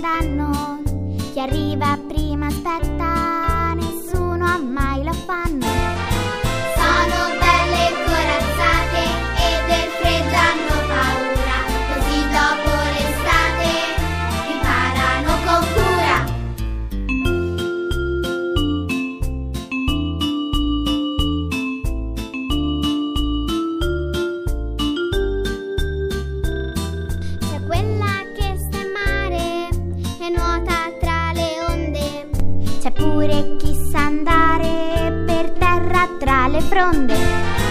danno. Chi arriva prima aspetta, nessuno mai lo fanno. Sono belle corazzate e del freddo hanno paura, così dopo l'estate imparano con cura. C'è quella che sta in mare e nuota tra le onde. C'è pure chi sa andare per terra tra le fronde.